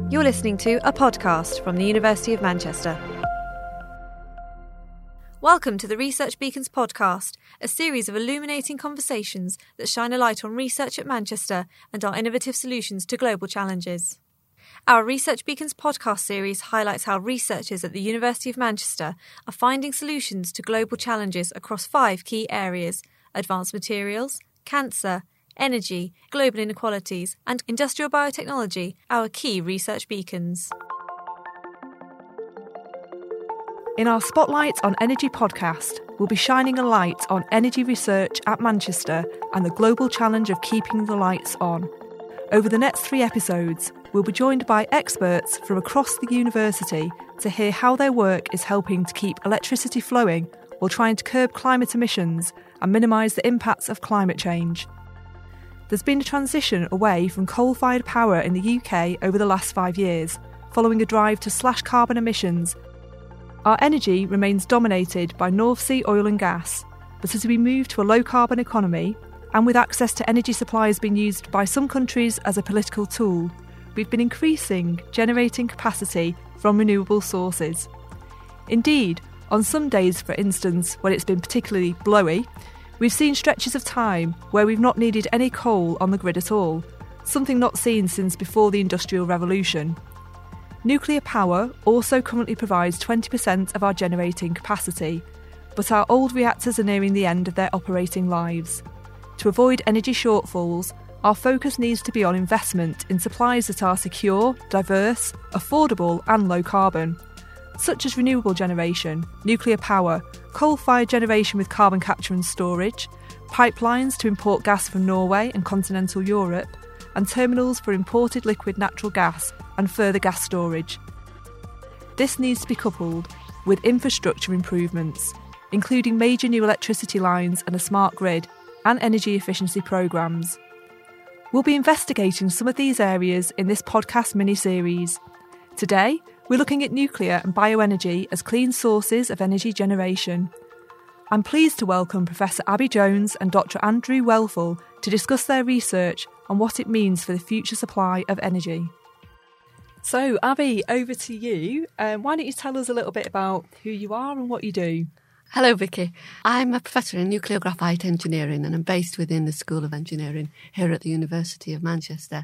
You're listening to a podcast from the University of Manchester. Welcome to the Research Beacons podcast, a series of illuminating conversations that shine a light on research at Manchester and our innovative solutions to global challenges. Our Research Beacons podcast series highlights how researchers at the University of Manchester are finding solutions to global challenges across 5 key areas: advanced materials, cancer, energy, global inequalities, and industrial biotechnology, our key research beacons. In our Spotlight on Energy podcast, we'll be shining a light on energy research at Manchester and the global challenge of keeping the lights on. Over the next 3 episodes, we'll be joined by experts from across the university to hear how their work is helping to keep electricity flowing while trying to curb climate emissions and minimise the impacts of climate change. There's been a transition away from coal-fired power in the UK over the last 5 years, following a drive to slash carbon emissions. Our energy remains dominated by North Sea oil and gas, but as we move to a low-carbon economy, and with access to energy supplies being used by some countries as a political tool, we've been increasing generating capacity from renewable sources. Indeed, on some days, for instance, when it's been particularly blowy, we've seen stretches of time where we've not needed any coal on the grid at all, something not seen since before the Industrial Revolution. Nuclear power also currently provides 20% of our generating capacity, but our old reactors are nearing the end of their operating lives. To avoid energy shortfalls, our focus needs to be on investment in supplies that are secure, diverse, affordable and low carbon, such as renewable generation, nuclear power, coal-fired generation with carbon capture and storage, pipelines to import gas from Norway and continental Europe, and terminals for imported liquid natural gas and further gas storage. This needs to be coupled with infrastructure improvements, including major new electricity lines and a smart grid, and energy efficiency programmes. We'll be investigating some of these areas in this podcast mini-series. Today, we're looking at nuclear and bioenergy as clean sources of energy generation. I'm pleased to welcome Professor Abby Jones and Dr. Andrew Welfel to discuss their research on what it means for the future supply of energy. So, Abby, over to you. Why don't you tell us a little bit about who you are and what you do? Hello, Vicky. I'm a professor in nuclear graphite engineering and I'm based within the School of Engineering here at the University of Manchester.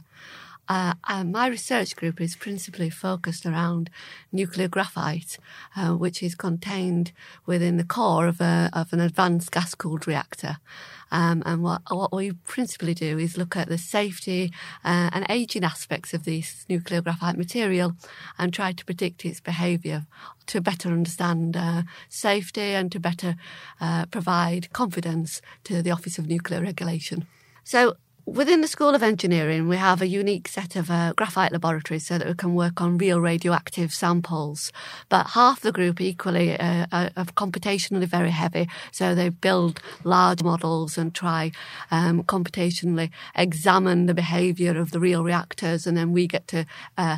My research group is principally focused around nuclear graphite, which is contained within the core of an advanced gas-cooled reactor. And what we principally do is look at the safety and ageing aspects of this nuclear graphite material and try to predict its behaviour to better understand safety and to better provide confidence to the Office of Nuclear Regulation. So, within the School of Engineering, we have a unique set of graphite laboratories so that we can work on real radioactive samples. But half the group equally are computationally very heavy, so they build large models and try computationally examine the behaviour of the real reactors, and then we get to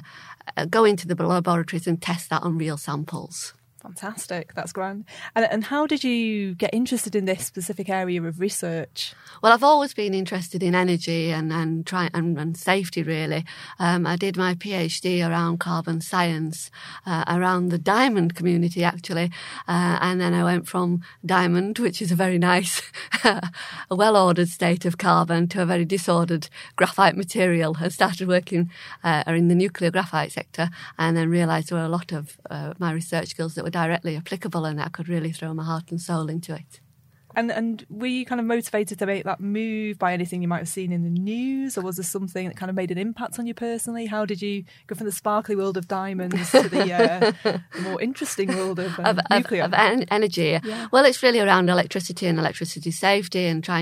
go into the laboratories and test that on real samples. Fantastic, that's grand. And how did you get interested in this specific area of research? Well, I've always been interested in energy and safety, really. I did my PhD around carbon science, around the diamond community, actually. And then I went from diamond, which is a very nice, a well-ordered state of carbon, to a very disordered graphite material, and started working in the nuclear graphite sector, and then realised there were a lot of my research skills that were directly applicable and I could really throw my heart and soul into it. And were you kind of motivated to make that move by anything you might have seen in the news, or was there something that kind of made an impact on you personally? How did you go from the sparkly world of diamonds to the more interesting world of nuclear? Of energy. Yeah. Well, it's really around electricity and electricity safety, and trying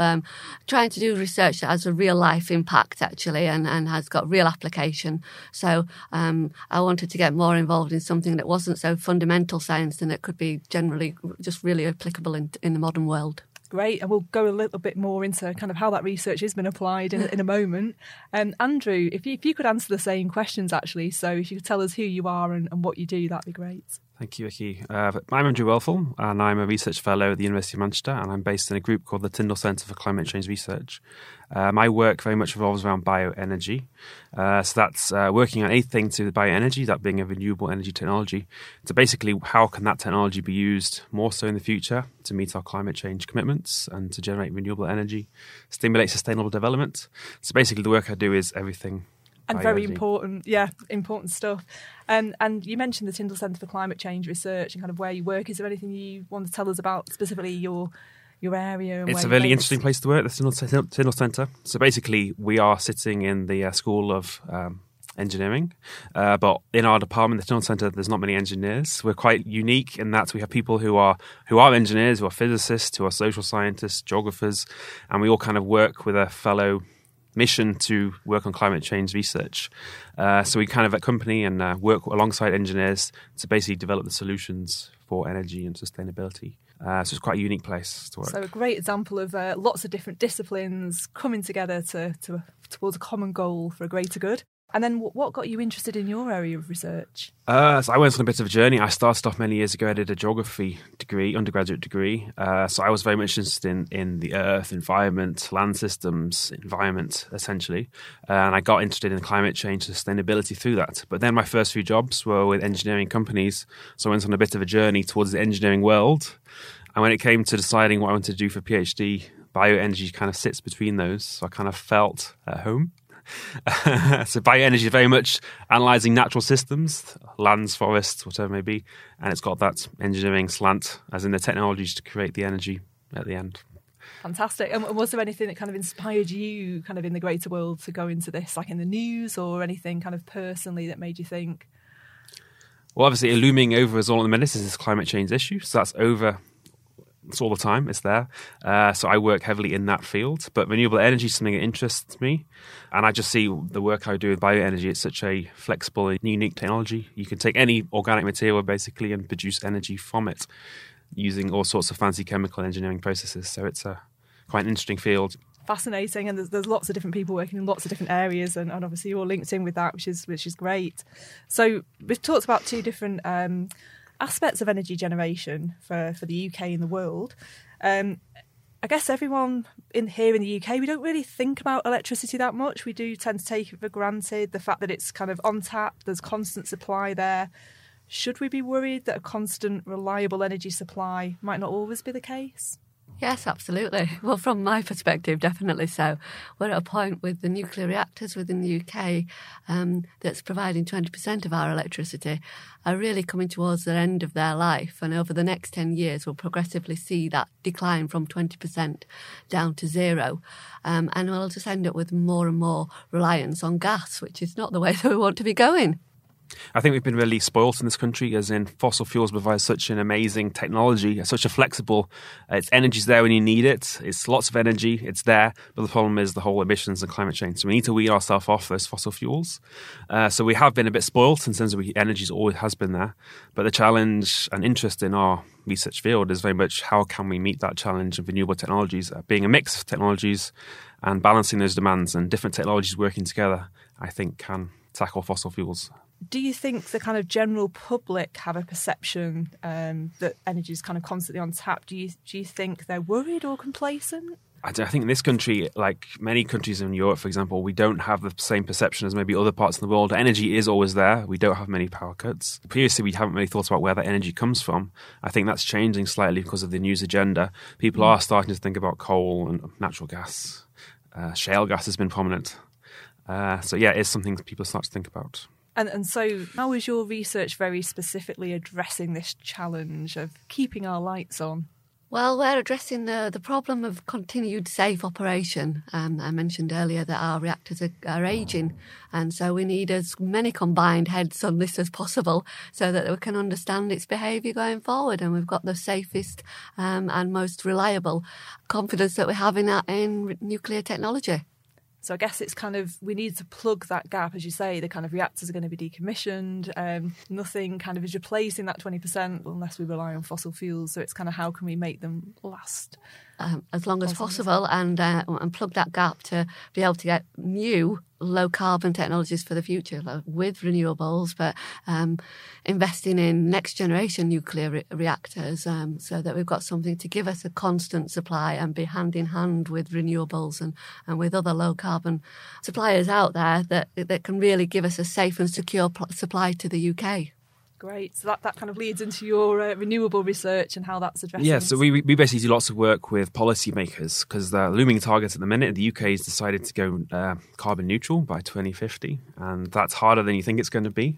to do research that has a real life impact, actually, and has got real application. So I wanted to get more involved in something that wasn't so fundamental science and that could be generally just really applicable in the modern world. Great, and we'll go a little bit more into kind of how that research has been applied in a moment. Andrew, if you could answer the same questions, actually, so if you could tell us who you are and what you do, that'd be great. Thank you, Vicky. I'm Andrew Welfel, and I'm a research fellow at the University of Manchester, and I'm based in a group called the Tyndall Centre for Climate Change Research. My work very much revolves around bioenergy. So that's working on anything to bioenergy, that being a renewable energy technology. So basically, how can that technology be used more so in the future to meet our climate change commitments and to generate renewable energy, stimulate sustainable development? So basically, the work I do is everything. And very important, important stuff. And you mentioned the Tyndall Centre for Climate Change Research and kind of where you work. Is there anything you want to tell us about specifically your area? And it's a really interesting place to work, the Tyndall Centre. So basically, we are sitting in the School of Engineering, but in our department, the Tyndall Centre, there's not many engineers. We're quite unique in that we have people who are engineers, who are physicists, who are social scientists, geographers, and we all kind of work with a fellow mission to work on climate change research. So we kind of accompany and work alongside engineers to basically develop the solutions for energy and sustainability. So it's quite a unique place to work. So a great example of lots of different disciplines coming together towards a common goal for a greater good. And then what got you interested in your area of research? So I went on a bit of a journey. I started off many years ago. I did a geography degree, undergraduate degree. So I was very much interested in the earth, environment, land systems, environment, essentially. And I got interested in climate change, sustainability through that. But then my first few jobs were with engineering companies. So I went on a bit of a journey towards the engineering world. And when it came to deciding what I wanted to do for PhD, bioenergy kind of sits between those. So I kind of felt at home. So bioenergy is very much analysing natural systems, lands, forests, whatever it may be, and it's got that engineering slant, as in the technologies to create the energy at the end. Fantastic. And was there anything that kind of inspired you kind of in the greater world to go into this, like in the news, or anything kind of personally that made you think? Well, obviously, looming over us all at the minute is this climate change issue, so that's over. It's all the time, it's there. So I work heavily in that field. But renewable energy is something that interests me. And I just see the work I do with bioenergy, it's such a flexible and unique technology. You can take any organic material basically and produce energy from it using all sorts of fancy chemical engineering processes. So it's quite an interesting field. Fascinating, and there's lots of different people working in lots of different areas, and obviously you're all linked in with that, which is great. So we've talked about two different aspects of energy generation for the UK and the world. I guess everyone here in the UK, we don't really think about electricity that much. We do tend to take it for granted, the fact that it's kind of on tap, there's constant supply there. Should we be worried that a constant, reliable energy supply might not always be the case? Yes, absolutely. Well, from my perspective, definitely so. We're at a point with the nuclear reactors within the UK that's providing 20% of our electricity are really coming towards the end of their life. And over the next 10 years, we'll progressively see that decline from 20% down to zero. And we'll just end up with more and more reliance on gas, which is not the way that we want to be going. I think we've been really spoilt in this country, as in fossil fuels provide such an amazing technology, such a flexible, its energy's there when you need it, it's lots of energy, it's there, but the problem is the whole emissions and climate change. So we need to wean ourselves off those fossil fuels. So we have been a bit spoilt in terms of energy always has been there, but the challenge and interest in our research field is very much how can we meet that challenge of renewable technologies, being a mix of technologies and balancing those demands, and different technologies working together, I think, can tackle fossil fuels. Do you think the kind of general public have a perception that energy is kind of constantly on tap? Do you think they're worried or complacent? I think in this country, like many countries in Europe, for example, we don't have the same perception as maybe other parts of the world. Energy is always there. We don't have many power cuts. Previously, we haven't really thought about where that energy comes from. I think that's changing slightly because of the news agenda. People are starting to think about coal and natural gas. Shale gas has been prominent. So yeah, it's something people start to think about. And so how is your research very specifically addressing this challenge of keeping our lights on? Well, we're addressing the problem of continued safe operation. I mentioned earlier that our reactors are ageing, and so we need as many combined heads on this as possible so that we can understand its behaviour going forward, and we've got the safest and most reliable confidence that we have in nuclear technology. So I guess it's kind of, we need to plug that gap, as you say, the kind of reactors are going to be decommissioned. Nothing kind of is replacing that 20% unless we rely on fossil fuels. So it's kind of how can we make them last? As long as possible and plug that gap to be able to get new, low carbon technologies for the future with renewables, but investing in next generation nuclear reactors so that we've got something to give us a constant supply and be hand in hand with renewables and with other low carbon suppliers out there that can really give us a safe and secure supply to the UK. Great. So that kind of leads into your renewable research and how that's addressing. Yeah, so we basically do lots of work with policymakers because the looming target at the minute, the UK has decided to go carbon neutral by 2050, and that's harder than you think it's going to be.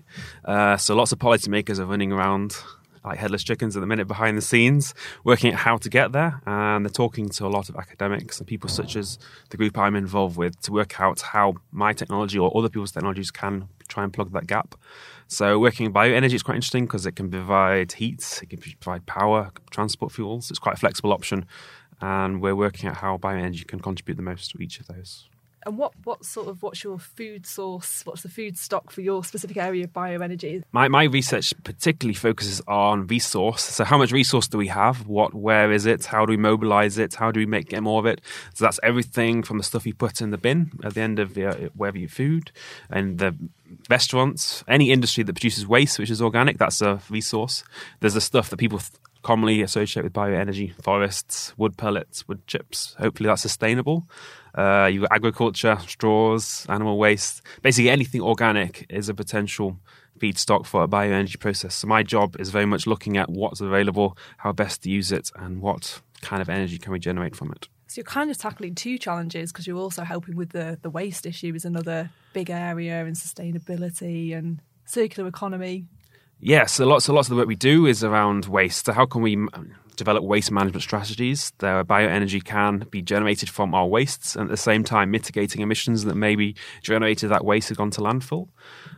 So lots of policymakers are running around like headless chickens at the minute behind the scenes, working out how to get there, and they're talking to a lot of academics and people such as the group I'm involved with to work out how my technology or other people's technologies can try and plug that gap. So working in bioenergy is quite interesting because it can provide heat, it can provide power, transport fuels. It's quite a flexible option, and we're working out how bioenergy can contribute the most to each of those. And what's your food source? What's the food stock for your specific area of bioenergy? My research particularly focuses on resource. So how much resource do we have? Where is it? How do we mobilise it? How do we get more of it? So that's everything from the stuff you put in the bin at the end of wherever you food, and the restaurants, any industry that produces waste, which is organic, that's a resource. There's the stuff that people commonly associate with bioenergy, forests, wood pellets, wood chips. Hopefully that's sustainable. You've got agriculture, straws, animal waste. Basically anything organic is a potential feedstock for a bioenergy process. So my job is very much looking at what's available, how best to use it, and what kind of energy can we generate from it. So you're kind of tackling two challenges because you're also helping with the waste issue is another big area, and sustainability and circular economy. Yes, so lots of the work we do is around waste. So how can we develop waste management strategies? The bioenergy can be generated from our wastes, and at the same time mitigating emissions that may be generated that waste has gone to landfill.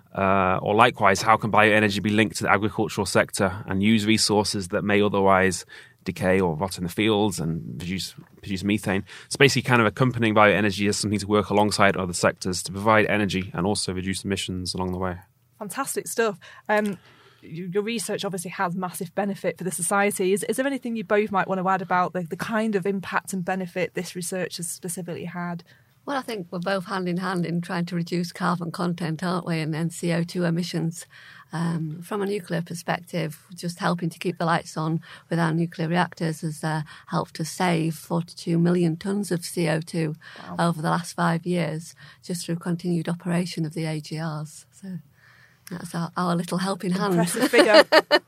Or likewise, how can bioenergy be linked to the agricultural sector and use resources that may otherwise decay or rot in the fields and produce methane? It's basically kind of accompanying bioenergy as something to work alongside other sectors to provide energy and also reduce emissions along the way. Fantastic stuff. Your research obviously has massive benefit for the society. Is there anything you both might want to add about the kind of impact and benefit this research has specifically had? Well, I think we're both hand in hand in trying to reduce carbon content, aren't we, and then CO2 emissions. From a nuclear perspective, just helping to keep the lights on with our nuclear reactors has helped to save 42 million tonnes of CO2 over the last 5 years, just through continued operation of the AGRs. So that's our little helping hand. Impressive figure.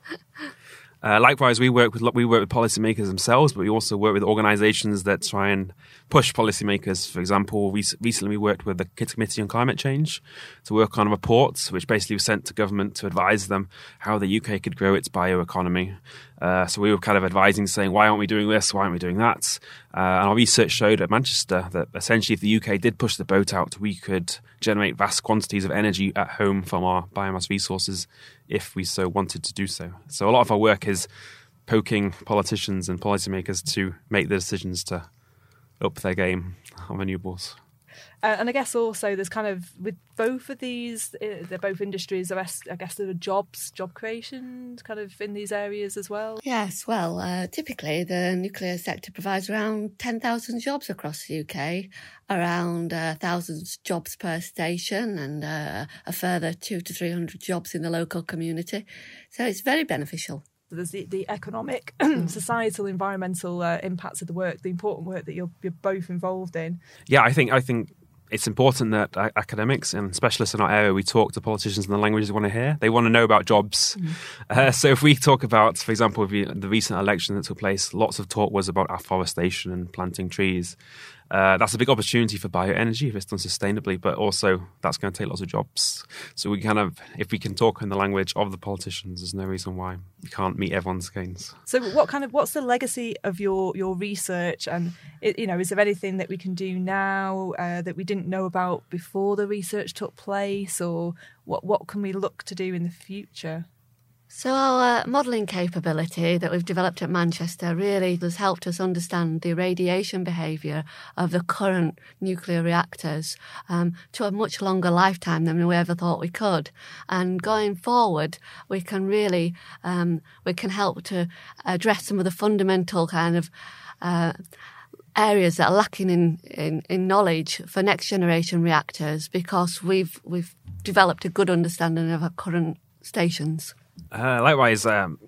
Likewise, we work with policymakers themselves, but we also work with organisations that try and push policymakers. For example, recently we worked with the Committee on Climate Change to work on a report which basically was sent to government to advise them how the UK could grow its bioeconomy. So we were kind of advising, saying, why aren't we doing this? Why aren't we doing that? And our research showed at Manchester that essentially if the UK did push the boat out, we could generate vast quantities of energy at home from our biomass resources if we so wanted to do so. So a lot of our work is poking politicians and policymakers to make the decisions to up their game on renewables. And I guess also there's kind of, with both of these, they're both industries, I guess there are job creation kind of in these areas as well. Yes, well, typically the nuclear sector provides around 10,000 jobs across the UK, around 1,000 jobs per station, and a further 200 to 300 jobs in the local community. So it's very beneficial. There's the economic, societal, environmental impacts of the work, the important work that you're both involved in. Yeah, I think it's important that academics and specialists in our area, we talk to politicians in the language they want to hear. They want to know about jobs. So if we talk about, for example, the recent election that took place, lots of talk was about afforestation and planting trees. That's a big opportunity for bioenergy if it's done sustainably, but also that's going to take lots of jobs. So we if we can talk in the language of the politicians, there's no reason why we can't meet everyone's gains. So what's the legacy of your research? And is there anything that we can do now that we didn't know about before the research took place, or what can we look to do in the future? So our modelling capability that we've developed at Manchester really has helped us understand the radiation behaviour of the current nuclear reactors to a much longer lifetime than we ever thought we could. And going forward, we can really help to address some of the fundamental kind of areas that are lacking in knowledge for next generation reactors, because we've developed a good understanding of our current stations. Likewise,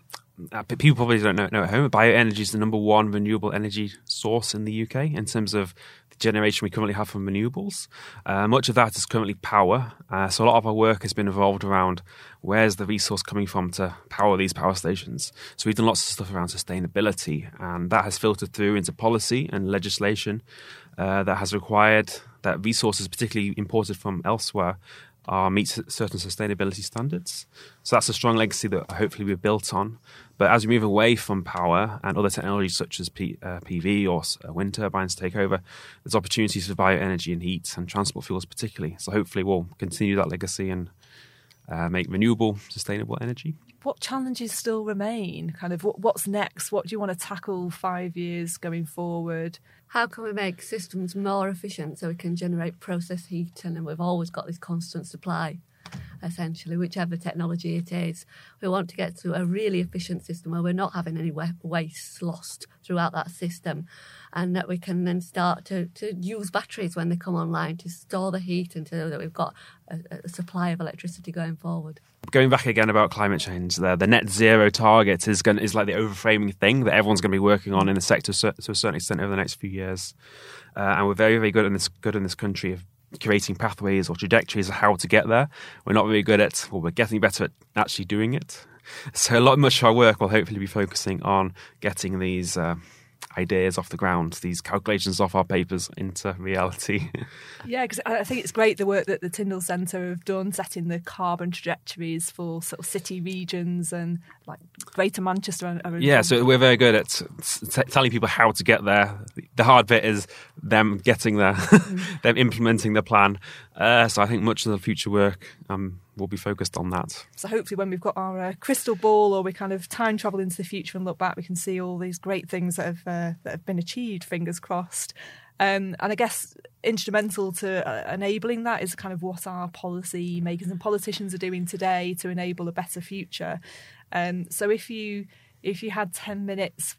people probably don't know at home, bioenergy is the number one renewable energy source in the UK in terms of the generation we currently have from renewables. Much of that is currently power. So a lot of our work has been evolved around where's the resource coming from to power these power stations. So we've done lots of stuff around sustainability, and that has filtered through into policy and legislation that has required that resources, particularly imported from elsewhere, meet certain sustainability standards. So that's a strong legacy that hopefully we've built on. But as we move away from power and other technologies such as PV or wind turbines take over, there's opportunities for bioenergy and heat and transport fuels particularly. So hopefully we'll continue that legacy and make renewable, sustainable energy. What challenges still remain? Kind of what's next? What do you want to tackle 5 years going forward? How can we make systems more efficient so we can generate process heat, and then we've always got this constant supply, essentially, whichever technology it is. We want to get to a really efficient system where we're not having any waste lost throughout that system, and that we can then start to use batteries when they come online to store the heat until that we've got a supply of electricity going forward. Going back again about climate change, the net zero target is like the overframing thing that everyone's going to be working on in the sector to a certain extent over the next few years. And we're very, very good in this country of creating pathways or trajectories of how to get there. We're not very good at, well, we're getting better at actually doing it. So much of our work will hopefully be focusing on getting these ideas off the ground, these calculations off our papers into reality. Yeah, because I think it's great the work that the Tyndall Centre have done, setting the carbon trajectories for sort of city regions and like Greater Manchester. Yeah, so we're very good at telling people how to get there. The hard bit is them getting there, them implementing the plan. So I think much of the future work will be focused on that. So hopefully when we've got our crystal ball, or we kind of time travel into the future and look back, we can see all these great things that have been achieved, fingers crossed. And I guess instrumental to enabling that is kind of what our policy makers and politicians are doing today to enable a better future. So if you had 10 minutes,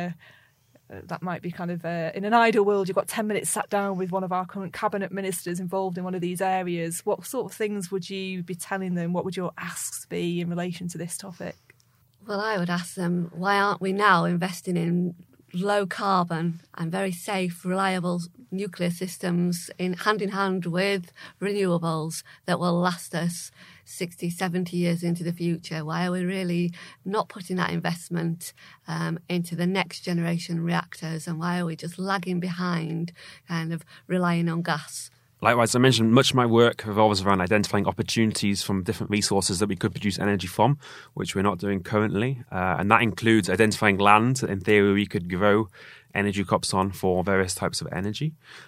that might be kind of in an ideal world, you've got 10 minutes sat down with one of our current cabinet ministers involved in one of these areas. What sort of things would you be telling them? What would your asks be in relation to this topic? Well, I would ask them, why aren't we now investing in low carbon and very safe, reliable nuclear systems in hand with renewables that will last us 60, 70 years into the future? Why are we really not putting that investment into the next generation reactors, and why are we just lagging behind, kind of relying on gas? Likewise, I mentioned much of my work revolves around identifying opportunities from different resources that we could produce energy from, which we're not doing currently. And that includes identifying land, in theory, we could grow energy crops on for various types of energy.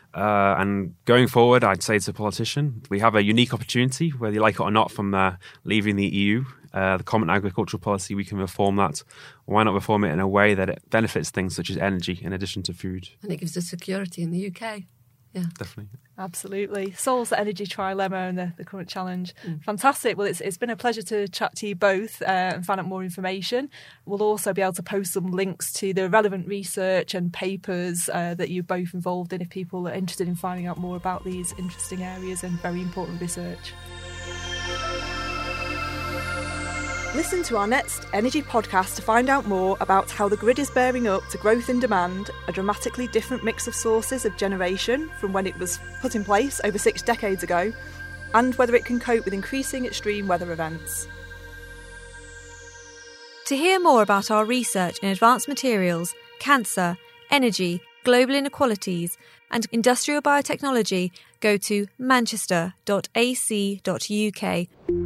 And going forward, I'd say to a politician, we have a unique opportunity, whether you like it or not, from leaving the EU. The Common Agricultural Policy, we can reform that. Why not reform it in a way that it benefits things such as energy in addition to food? And it gives us security in the UK. Yeah, definitely. Absolutely. Solves the energy trilemma and the current challenge. Fantastic. Well, it's been a pleasure to chat to you both and find out more information. We'll also be able to post some links to the relevant research and papers that you're both involved in if people are interested in finding out more about these interesting areas and very important research. Listen to our next Energy podcast to find out more about how the grid is bearing up to growth in demand, a dramatically different mix of sources of generation from when it was put in place over 6 decades ago, and whether it can cope with increasing extreme weather events. To hear more about our research in advanced materials, cancer, energy, global inequalities and industrial biotechnology, go to manchester.ac.uk.